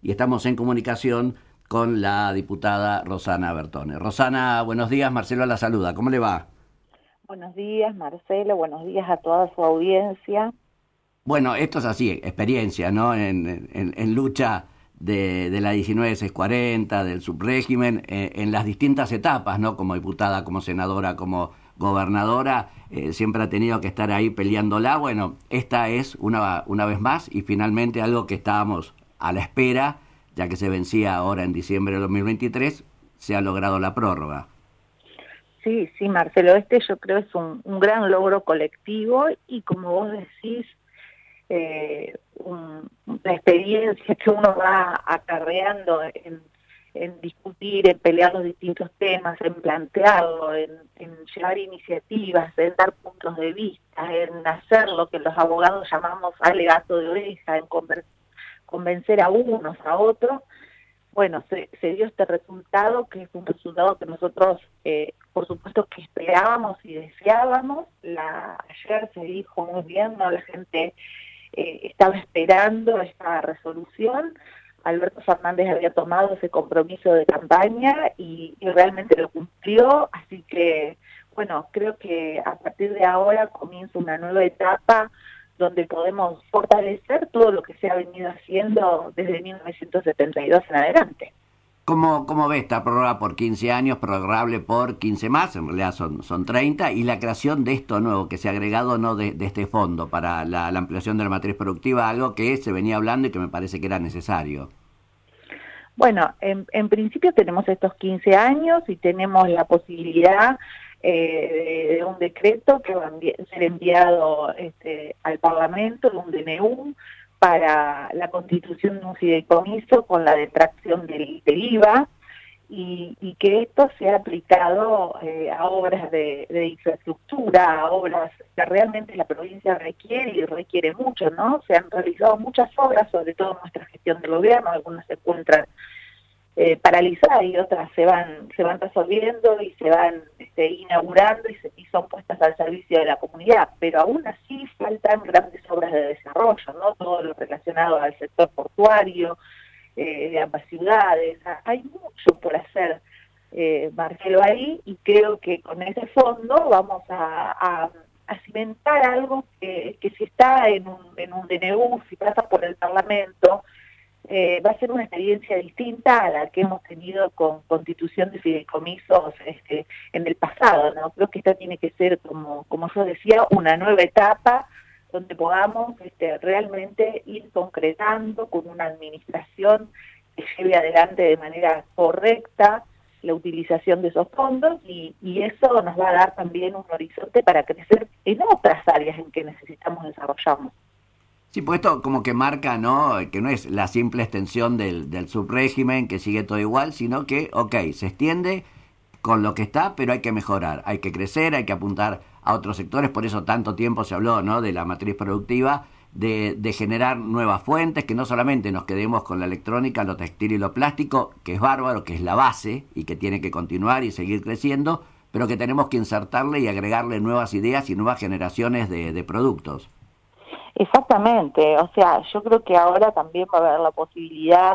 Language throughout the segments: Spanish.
y estamos en comunicación con la diputada Rosana Bertone. Rosana, buenos días, Marcelo la saluda, ¿cómo le va? Buenos días, Marcelo, buenos días a toda su audiencia. Bueno, esto es así, experiencia, ¿no? En lucha de la 19-640, del subrégimen, en las distintas etapas, ¿no? Como diputada, como senadora, como gobernadora, siempre ha tenido que estar ahí peleándola. Bueno, esta es una vez más y finalmente algo que estábamos a la espera, ya que se vencía ahora en diciembre de 2023, se ha logrado la prórroga. Sí, sí, Marcelo, yo creo es un gran logro colectivo y como vos decís, una experiencia que uno va acarreando en discutir, en pelear los distintos temas, en plantearlo, en llevar iniciativas, en dar puntos de vista, en hacer lo que los abogados llamamos alegato de oreja, en convencer a unos, a otros. Bueno, se dio este resultado, que es un resultado que nosotros, por supuesto, que esperábamos y deseábamos. Ayer se dijo muy bien, ¿no? La gente estaba esperando esta resolución. Alberto Fernández había tomado ese compromiso de campaña y realmente lo cumplió, así que, bueno, creo que a partir de ahora comienza una nueva etapa donde podemos fortalecer todo lo que se ha venido haciendo desde 1972 en adelante. ¿Cómo ve esta prórroga por 15 años, prorrogable por 15 más? En realidad son 30, y la creación de esto nuevo que se ha agregado, ¿no? de este fondo para la ampliación de la matriz productiva, algo que se venía hablando y que me parece que era necesario. Bueno, en principio tenemos estos 15 años y tenemos la posibilidad de un decreto que va a ser enviado al Parlamento, de un DNU, para la constitución de un fideicomiso con la detracción del IVA, y que esto sea aplicado a obras de infraestructura, a obras que realmente la provincia requiere y requiere mucho, ¿no? Se han realizado muchas obras, sobre todo en nuestra gestión del gobierno, algunas se encuentran paralizadas y otras se van resolviendo y se van inaugurando y son puestas al servicio de la comunidad, pero aún así faltan grandes obras de desarrollo, ¿no? Todo lo relacionado al sector portuario, de ambas ciudades. Hay mucho por hacer, Marcelo, ahí, y creo que con ese fondo vamos a cimentar algo que si está en un DNU, si pasa por el Parlamento, va a ser una experiencia distinta a la que hemos tenido con constitución de fideicomisos en el pasado, ¿no? Creo que esta tiene que ser, como yo decía, una nueva etapa donde podamos realmente ir concretando con una administración que lleve adelante de manera correcta la utilización de esos fondos y eso nos va a dar también un horizonte para crecer en otras áreas en que necesitamos desarrollarnos. Sí, pues esto como que marca, ¿no? Que no es la simple extensión del subrégimen, que sigue todo igual, sino que, ok, se extiende con lo que está, pero hay que mejorar, hay que crecer, hay que apuntar a otros sectores, por eso tanto tiempo se habló, ¿no? De la matriz productiva, de generar nuevas fuentes, que no solamente nos quedemos con la electrónica, lo textil y lo plástico, que es bárbaro, que es la base y que tiene que continuar y seguir creciendo, pero que tenemos que insertarle y agregarle nuevas ideas y nuevas generaciones de productos. Exactamente, o sea, yo creo que ahora también va a haber la posibilidad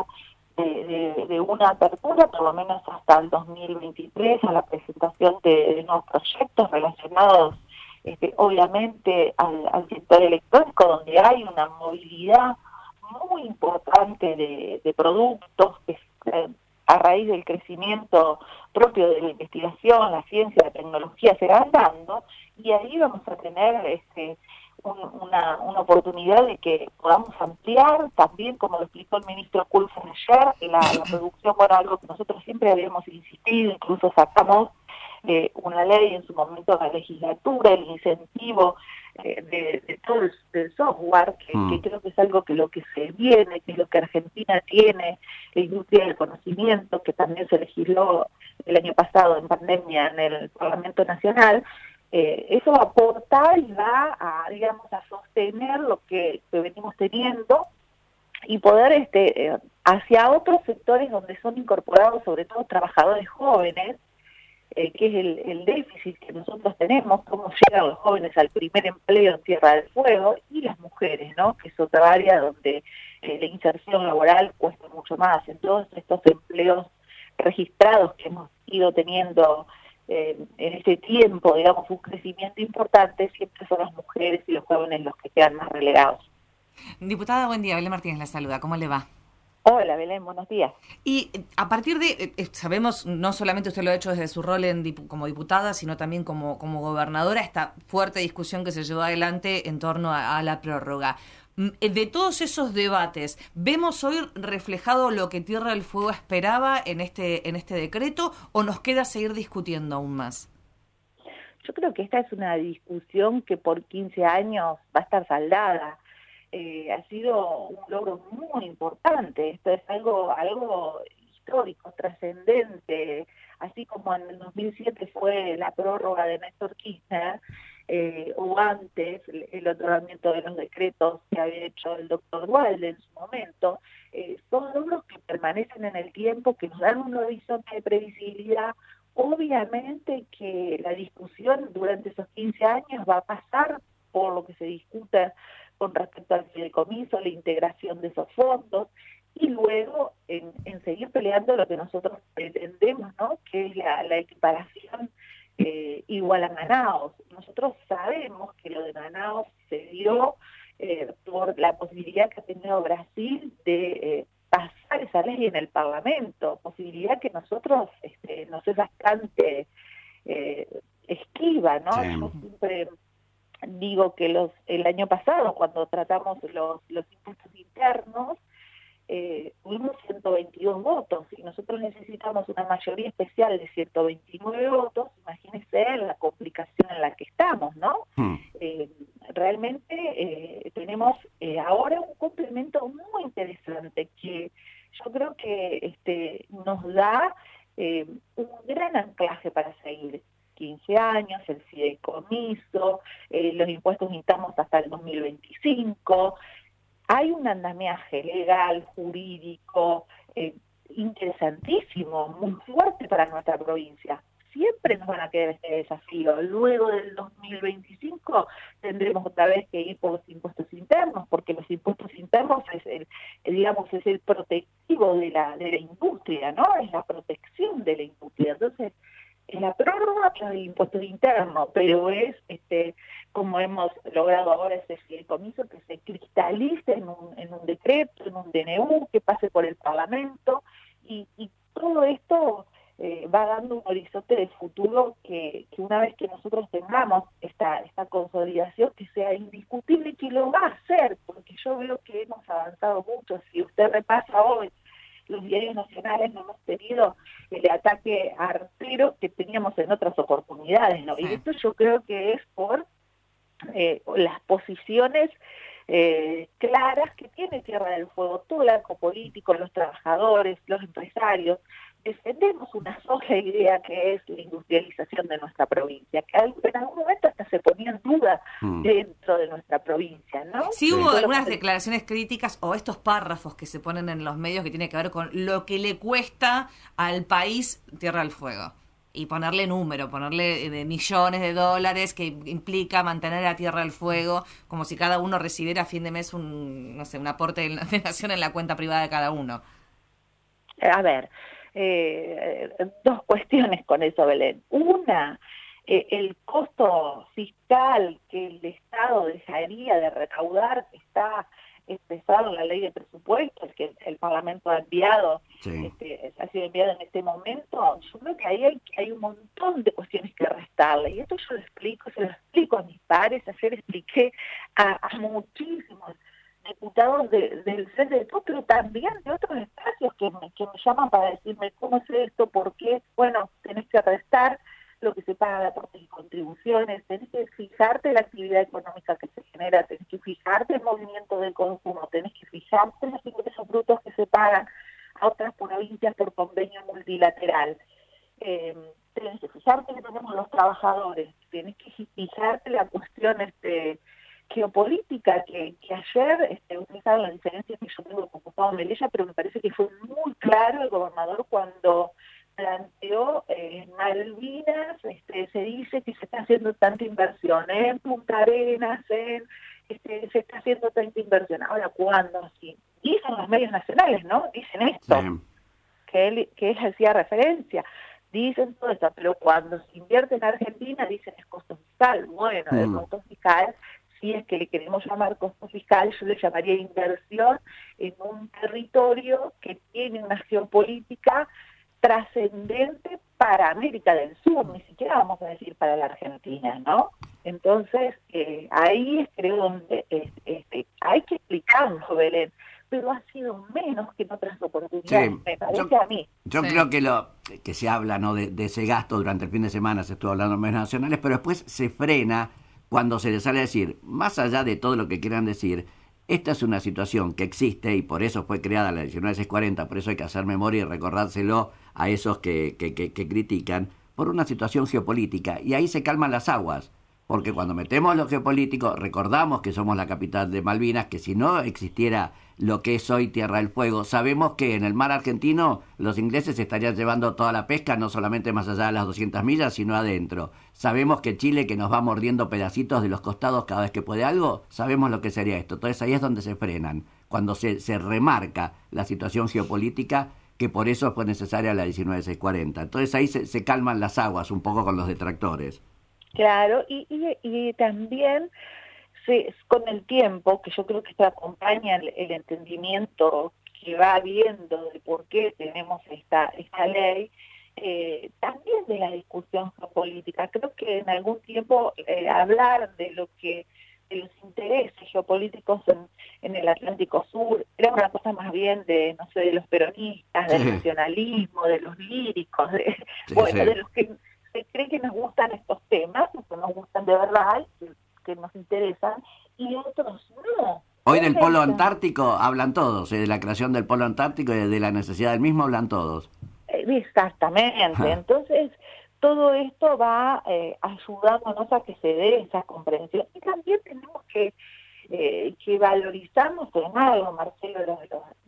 de una apertura, por lo menos hasta el 2023, a la presentación de nuevos proyectos relacionados, obviamente, al sector electrónico, donde hay una movilidad muy importante de productos que a raíz del crecimiento propio de la investigación, la ciencia, la tecnología se van dando, y ahí vamos a tener una oportunidad de que podamos ampliar también, como lo explicó el ministro Coulson ayer, la producción, bueno, algo que nosotros siempre habíamos insistido, incluso sacamos una ley en su momento de la legislatura, el incentivo de todo el software, que creo que es algo que lo que se viene, que es lo que Argentina tiene, la industria del conocimiento, que también se legisló el año pasado en pandemia en el Parlamento Nacional. Eso va a aportar y va a, digamos, a sostener lo que venimos teniendo y poder hacia otros sectores donde son incorporados sobre todo trabajadores jóvenes, que es el déficit que nosotros tenemos, cómo llegan los jóvenes al primer empleo en Tierra del Fuego, y las mujeres, ¿no? Que es otra área donde la inserción laboral cuesta mucho más. En todos estos empleos registrados que hemos ido teniendo en este tiempo, digamos, un crecimiento importante, siempre son las mujeres y los jóvenes los que quedan más relegados. Diputada, buen día. Belén Martínez la saluda. ¿Cómo le va? Hola, Belén, buenos días. Y a partir de, sabemos, no solamente usted lo ha hecho desde su rol como diputada, sino también como gobernadora, esta fuerte discusión que se llevó adelante en torno a la prórroga. De todos esos debates, ¿vemos hoy reflejado lo que Tierra del Fuego esperaba en este decreto o nos queda seguir discutiendo aún más? Yo creo que esta es una discusión que por 15 años va a estar saldada. Ha sido un logro muy importante. Esto es algo histórico, trascendente, así como en el 2007 fue la prórroga de Néstor Kirchner, o antes el otorgamiento de los decretos que había hecho el doctor Duhalde en su momento. Son logros que permanecen en el tiempo, que nos dan un horizonte de previsibilidad. Obviamente que la discusión durante esos 15 años va a pasar por lo que se discuta con respecto al fideicomiso, la integración de esos fondos, y luego en seguir peleando lo que nosotros pretendemos, ¿no? Que es la equiparación igual a Manaos. Nosotros sabemos que lo de Manaos se dio por la posibilidad que ha tenido Brasil de pasar esa ley en el Parlamento, posibilidad que nosotros nos es bastante esquiva, ¿no? Sí. Yo siempre digo que el año pasado, cuando tratamos los impuestos internos, tuvimos 122 votos y nosotros necesitamos una mayoría especial de 129 votos. Imagínense la complicación en la que estamos, ¿no? Realmente tenemos ahora un complemento muy interesante que yo creo que nos da un gran anclaje para seguir. 15 años, el fideicomiso, los impuestos internos hasta el 2025. Hay un andamiaje legal, jurídico, interesantísimo, muy fuerte para nuestra provincia. Siempre nos van a quedar este desafío. Luego del 2025 tendremos otra vez que ir por los impuestos internos, porque los impuestos internos es el protectivo de la industria, ¿no? Es la protección de la industria. Entonces, es la prórroga del impuesto interno, pero es como hemos logrado ahora ese fideicomiso que se cristalice en un decreto, en un DNU, que pase por el Parlamento, y todo esto va dando un horizonte de futuro que una vez que nosotros tengamos esta consolidación, que sea indiscutible, que lo va a hacer, porque yo veo que hemos avanzado mucho. Si usted repasa hoy los diarios nacionales, no hemos tenido el ataque artero que teníamos en otras oportunidades, ¿no? Sí. Y esto yo creo que es por las posiciones claras que tiene Tierra del Fuego, todo el arco político, los trabajadores, los empresarios. Defendemos una sola idea, que es la industrialización de nuestra provincia, que en algún momento hasta se ponía en duda dentro de nuestra provincia, ¿no? Sí, hubo algunas declaraciones críticas o estos párrafos que se ponen en los medios que tiene que ver con lo que le cuesta al país Tierra del Fuego. Y ponerle número, ponerle de millones de dólares que implica mantener a Tierra del Fuego, como si cada uno recibiera a fin de mes un aporte de nación en la cuenta privada de cada uno. A ver, dos cuestiones con eso, Belén. Una, el costo fiscal que el Estado dejaría de recaudar está expresado en la ley de presupuestos que el Parlamento ha enviado, sí. Ha sido enviado en este momento. Yo creo que ahí hay un montón de cuestiones que restarle, y esto yo se lo explico a mis pares. Ayer expliqué a muchísimos diputados del CDT, pero también de otros espacios que me llaman para decirme cómo es esto, por qué. Bueno, tenés que restar lo que se paga de aportes y contribuciones, tenés que fijarte en la actividad económica que se genera, tenés que fijarte el movimiento del consumo, tenés que fijarte en los ingresos brutos que se pagan a otras provincias por convenio multilateral, tenés que fijarte que tenemos los trabajadores, tenés que fijarte la cuestión geopolítica, que ayer ustedes saben las diferencias que yo tengo con Gustavo Melella, pero me parece que fue muy claro el gobernador cuando planteó Malvinas, se dice que se está haciendo tanta inversión en Punta Arenas, se está haciendo tanta inversión. Ahora, ¿cuándo? Sí. Dicen los medios nacionales, ¿no? Dicen esto, Sí. que él hacía referencia. Dicen todo esto, pero cuando se invierte en Argentina dicen es costo fiscal. Bueno, el costo fiscal, si es que le queremos llamar costo fiscal, yo le llamaría inversión en un territorio que tiene una geopolítica trascendente para América del Sur, ni siquiera vamos a decir para la Argentina, ¿no? Entonces, ahí es creo donde hay que explicarlo, Belén, pero ha sido menos que en otras oportunidades, Sí, me parece a mí. Yo Sí. creo que se habla, ¿no?, de ese gasto durante el fin de semana, se estuvo hablando en medios nacionales, pero después se frena cuando se les sale a decir, más allá de todo lo que quieran decir, esta es una situación que existe y por eso fue creada la 19640, por eso hay que hacer memoria y recordárselo a esos que critican, por una situación geopolítica, y ahí se calman las aguas. Porque cuando metemos lo geopolítico, recordamos que somos la capital de Malvinas, que si no existiera lo que es hoy Tierra del Fuego, sabemos que en el mar argentino los ingleses estarían llevando toda la pesca, no solamente más allá de las 200 millas, sino adentro. Sabemos que Chile, que nos va mordiendo pedacitos de los costados cada vez que puede algo, sabemos lo que sería esto. Entonces ahí es donde se frenan, cuando se remarca la situación geopolítica, que por eso fue necesaria la 19640. Entonces ahí se calman las aguas un poco con los detractores. Claro, y también con el tiempo, que yo creo que esto acompaña el entendimiento que va habiendo de por qué tenemos esta ley, también de la discusión geopolítica. Creo que en algún tiempo hablar de los intereses geopolíticos en el Atlántico Sur era una cosa más bien de, no sé, de los peronistas, del nacionalismo, de los líricos, de los que se cree que nos gustan estos temas, que nos gustan de verdad, que nos interesan, y otros no. Hoy del polo antártico hablan todos, de la creación del polo antártico y de la necesidad del mismo hablan todos. Exactamente, entonces todo esto va ayudándonos a que se dé esa comprensión. Y también tenemos que valorizarnos en algo, Marcelo,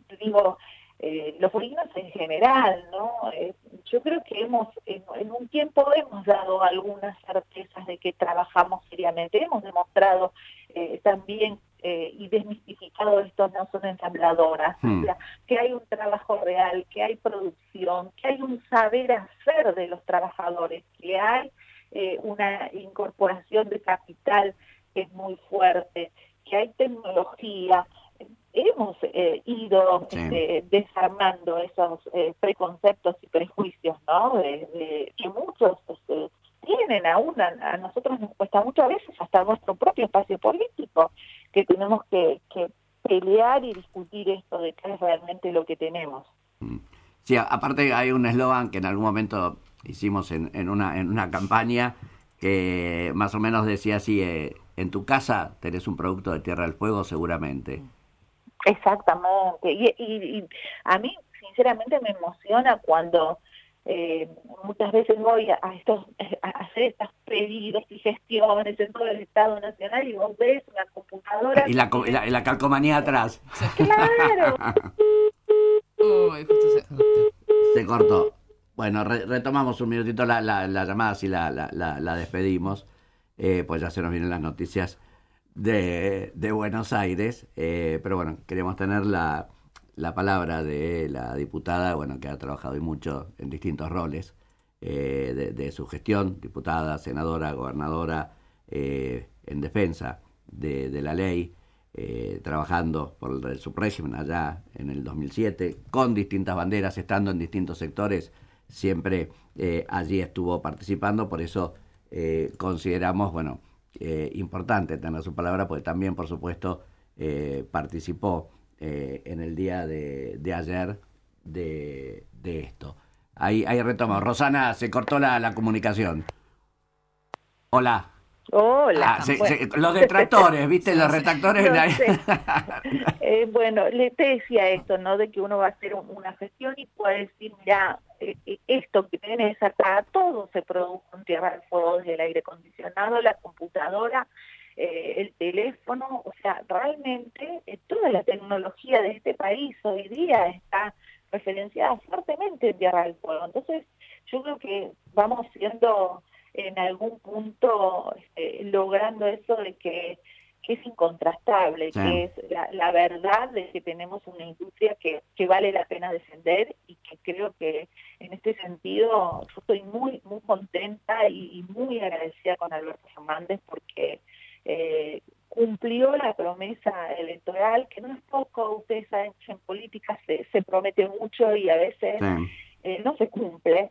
los bolivianos en general, ¿no? Yo creo que en un tiempo hemos dado algunas certezas de que trabajamos seriamente, hemos demostrado también y desmistificado esto no son ensambladoras, o sea, que hay un trabajo real, que hay producción, que hay un saber hacer de los trabajadores, que hay una incorporación de capital que es muy fuerte, que hay tecnología. Hemos ido desarmando esos preconceptos y prejuicios, ¿no? Que muchos tienen aún, a nosotros nos cuesta muchas veces hasta nuestro propio espacio político, que tenemos que pelear y discutir esto de qué es realmente lo que tenemos. Sí, aparte hay un eslogan que en algún momento hicimos en una campaña que más o menos decía así, en tu casa tenés un producto de Tierra del Fuego seguramente. Exactamente, y a mí sinceramente me emociona cuando muchas veces voy a hacer estos pedidos y gestiones en todo el Estado Nacional y vos ves una computadora... Y la calcomanía atrás. ¡Claro! Uy, justo Se cortó. Bueno, retomamos un minutito la llamada, si la despedimos, pues ya se nos vienen las noticias de Buenos Aires, pero bueno, queremos tener la palabra de la diputada, bueno, que ha trabajado y mucho en distintos roles de su gestión, diputada, senadora, gobernadora, en defensa de la ley, trabajando por el subrégimen allá en el 2007, con distintas banderas, estando en distintos sectores, siempre allí estuvo participando, por eso consideramos, bueno, importante tener su palabra, porque también, por supuesto, participó en el día de ayer de esto. Ahí retomamos. Rosana, se cortó la comunicación. Hola. Hola. Los detractores, ¿viste? Los retractores. No sé. Bueno, te decía esto, ¿no? De que uno va a hacer una gestión y puede decir, mira, esto que tenés acá, todo se produjo en Tierra del Fuego, desde el aire acondicionado, la computadora, el teléfono, o sea, realmente toda la tecnología de este país hoy día está referenciada fuertemente en Tierra del Fuego. Entonces, yo creo que vamos siendo en algún punto logrando eso de que es incontrastable, sí, que es la verdad de que tenemos una industria que vale la pena defender, y que creo que en este sentido yo estoy muy muy contenta y muy agradecida con Alberto Fernández, porque cumplió la promesa electoral, que no es poco. Ustedes saben que en política se promete mucho y a veces sí. no se cumple.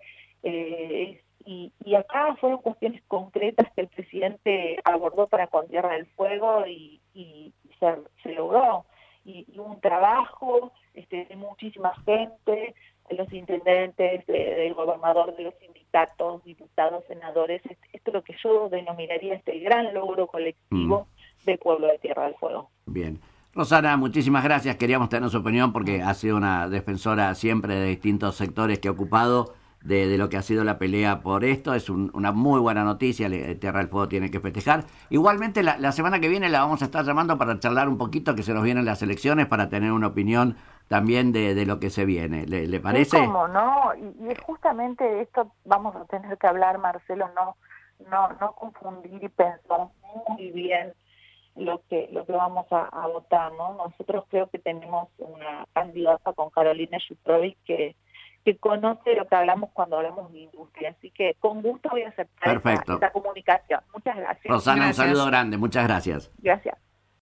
Y acá fueron cuestiones concretas que el presidente abordó para con Tierra del Fuego, y se logró. Y hubo un trabajo de muchísima gente, los intendentes, del gobernador, de los sindicatos, diputados, senadores. Esto es lo que yo denominaría el gran logro colectivo del pueblo de Tierra del Fuego. Bien. Rosana, muchísimas gracias. Queríamos tener su opinión porque ha sido una defensora siempre de distintos sectores que ha ocupado de lo que ha sido la pelea por esto. Es una muy buena noticia. Tierra del Fuego tiene que festejar. Igualmente, la semana que viene la vamos a estar llamando para charlar un poquito, que se nos vienen las elecciones, para tener una opinión también de lo que se viene. ¿Le parece? Sí, cómo no. Y justamente de esto vamos a tener que hablar, Marcelo, no confundir y pensar muy bien lo que vamos a votar, ¿no? Nosotros creo que tenemos una candidata con Carolina Yutrovic que conoce lo que hablamos cuando hablamos de industria, así que con gusto voy a aceptar esta comunicación. Muchas gracias. Rosana, Gracias. un saludo grande, muchas gracias. Gracias.